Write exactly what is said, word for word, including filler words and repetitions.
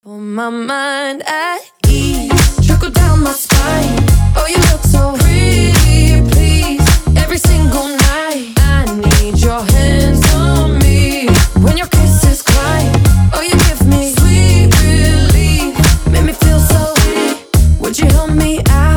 Put my mind at ease, trickle down my spine. Oh, you look so pretty, please. Every single night, I need your hands on me. When your kisses climb, oh, you give me sweet relief. Make me feel so weak. Would you help me out?